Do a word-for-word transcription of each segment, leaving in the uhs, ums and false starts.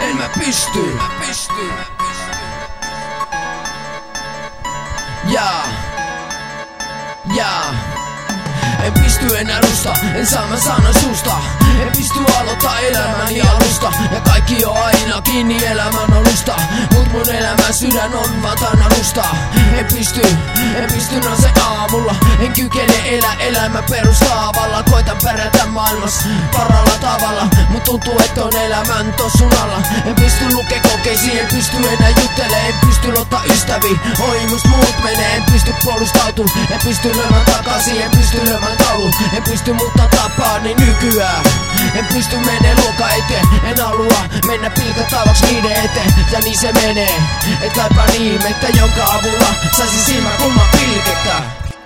en mä pysty. Jaa, jaa. En pysty enää rusta, en saa mä sanan susta. En pysty aloittaa elämäni alusta. Ja kaikki on aina kiinni elämän alusta. Mut mun elämän sydän on vaan täynnä rustaa. En pysty, en pysty nouse aamulla. En kykene elää elämän perustaavalla. Koitan pärjätä maailmassa paralla tavalla. Mut tuntuu että on elämän tossun alla. En pysty lukee kokeisiin, en pysty enää juttele. En pysty luottaa ystäviin, ohi must muut menee. En pysty puolustautuu, en pysty lyömään takaisin. En pysty lyömään taulu, en pysty muuttaa tapaani nykyään. En pysty menee luoka eteen, en halua mennä pilkattavaksi niiden eteen. Ja niin se menee, et kaipaan ihmettä, jonka avulla saisin silmäkulman pilkettää.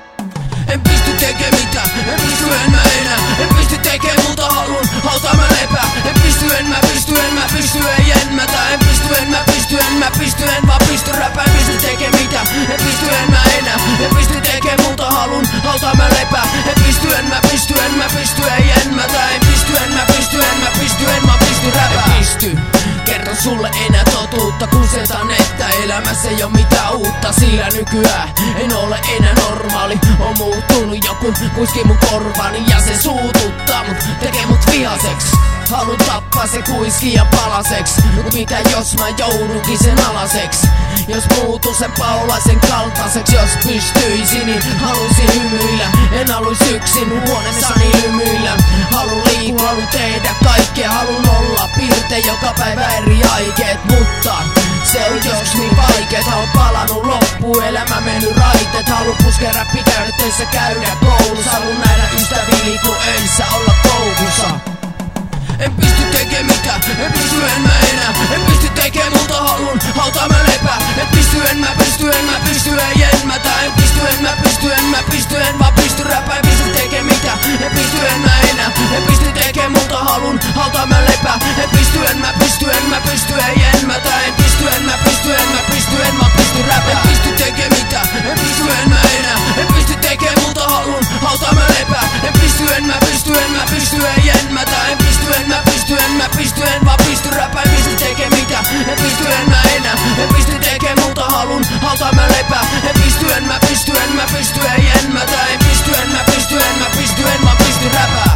En pysty tekee mitään, en pysty en mä enää. En pysty tekee muuta haluun, hautaa mä lepää. En pysty en mä pysty en mä pysty ei en mä tää. En pysty en mä pysty en mä pysty en vaan pysty räpää. En pysty tekee mitään, en pysty en mä enää. En pysty tekee muuta haluun, hautaa mä lepää. En pysty en mä pysty en mä pysty ei en mä tää. En pysty en mä pysty en mä pysty en mä pysty räpää. En pysty kerton sulle enää totuutta, kun setan että elämässä ei oo mitään uutta. Sillä nykyään en ole enää normaali. On muuttunut joku kuiski mun korvani ja se suututtaa mut, tekee mut vihaseks. Haluun tappaa se kuiski ja palaseks. Mut mitä jos mä joudunkin sen alaseks? Jos muutun sen paolaisen kaltaiseks. Jos pystyisin niin halusin hymyillä. En haluis yksin huoneessani hymyillä. Haluun liikkua, haluun tehdä kaikkea. Haluun olla pirte joka päivä eri aikeet. Mutta se on joskus niin vaikeet. On palannut loppuun, elämä mennyt raiteet. Haluun puskea räppi, käydä töissä, käydä koulussa. Haluun nähdä ystäviä liikkuu öissä, olla koukussa. En pysty tekee mitään, en pysty en mä enää. En pysty tekee muuta haluun, hautaa mä lepää. En pysty en mä pysty en mä pysty ei en mä tää. En pysty en mä pysty en mä pysty en vaan pysty räpää. En pysty tekee mitään, en pysty en mä enää. En pysty tekee muuta haluun, hautaa mä lepää. En pysty en mä pysty en mä pysty ei en mä tää. En pysty en mä pysty en mä pysty en mä pysty räpää. En pysty tekee mitään, en pysty en mä enää. En pysty tekee muuta haluun, hautaa mä lepää. En pysty en mä pysty en mä pysty ei en mä tää. En pysty en mä pysty en mä pysty en vaan pysty räpää. En pysty tekee mitään, en pysty en mä enää. En pysty tekee muuta haluun, hautaa mä lepää. En pysty en mä pysty en mä pysty ei en mä tää. En pysty en mä pysty en mä pysty en vaan pysty räpää.